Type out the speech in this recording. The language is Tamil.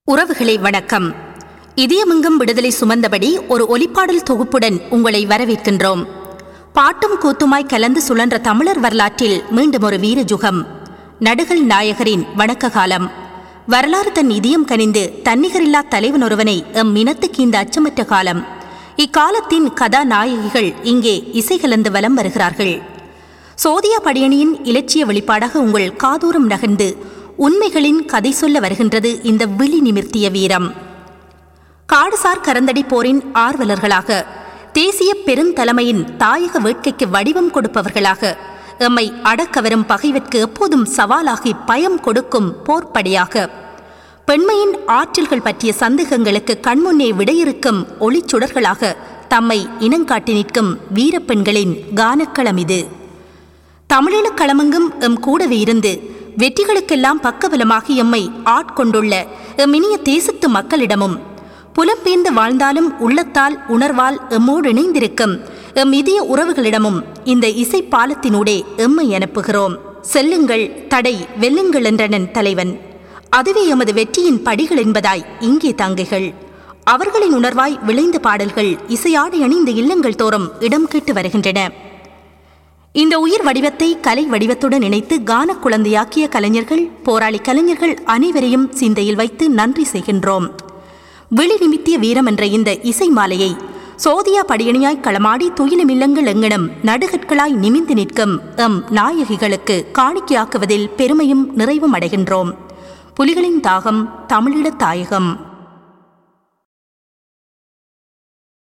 உறவுகளே வணக்கம். இதயமெங்கும் விடுதலை சுமந்தபடி ஒரு ஒலிப்பாடல் தொகுப்புடன் உங்களை வரவேற்கின்றோம். பாட்டும் கூத்துமாய் கலந்து சுழன்ற தமிழர் வரலாற்றில் மீண்டும் ஒரு வீரஜுகம். நடுகள் நாயகரின் வணக்க காலம். வரலாறு தன் இதயம் கனிந்து தன்னிகரில்லா தலைவன் ஒருவனை எம் இனத்துக்கு இந்த அச்சமற்ற காலம். இக்காலத்தின் கதாநாயகிகள் இங்கே இசை கலந்து வலம் வருகிறார்கள். சோதியா படையணியின் இலட்சிய வெளிப்பாடாக உங்கள் காதூரம் நகர்ந்து உண்மைகளின் கதை சொல்ல வருகின்றது இந்த விழி நிமிர்த்திய வீரம். காடுசார் கரந்தடி போரின் ஆர்வலர்களாக, தேசிய பெருந்தலைமையின் தாயக வேட்கைக்கு வடிவம் கொடுப்பவர்களாக, எம்மை அடக்கவரும் பகைவர்க்கு எப்போதும் சவாலாகி பயம் கொடுக்கும் போர்ப்படையாக, பெண்மையின் ஆற்றல்கள் பற்றிய சந்தேகங்களுக்கு கண்முன்னே விடையிறுக்கும் ஒளிச்சுடர்களாக தம்மை இனங்காட்டி நிற்கும் வீரப்பெண்களின் கானக்களம் இது. தமிழீழக் களமெங்கும் எம் கூடவே இருந்து வெற்றிகளுக்கெல்லாம் பக்கபலமாகி எம்மை ஆட்கொண்டுள்ள எம் இனிய தேசத்து மக்களிடமும், புலம்பெயர்ந்து வாழ்ந்தாலும் உள்ளத்தால் உணர்வால் எம்மோடு இணைந்திருக்கும் எம் இதய உறவுகளிடமும் இந்த இசை பாலத்தினூடே எம்மை அனுப்புகிறோம். செல்லுங்கள், தடை வெல்லுங்கள் என்றனன் தலைவன். அதுவே எமது வெற்றியின் படிகள் என்பதாய் இங்கே தங்கைகள். அவர்களின் உணர்வாய் விளைந்த பாடல்கள் இசையாடி அணிந்த இல்லங்கள் தோறும் இடம் கேட்டு வருகின்றன. இந்த உயிர் வடிவத்தை கலை வடிவத்துடன் இணைத்து கான குழந்தையாக்கிய கலைஞர்கள், போராளி கலைஞர்கள் அனைவரையும் சிந்தையில் வைத்து நன்றி செய்கின்றோம். விழி நிமித்திய வீரம் என்ற இந்த இசை மாலையை சோதியா படியணியாய் களமாடி துயிலுமில்லங்கள் எங்கனம் நடுகற்களாய் நிமிந்து நிற்கும் எம் நாயகிகளுக்கு காணிக்கையாக்குவதில் பெருமையும் நிறைவும் அடைகின்றோம். புலிகளின் தாகம் தமிழீழத் தாயகம்.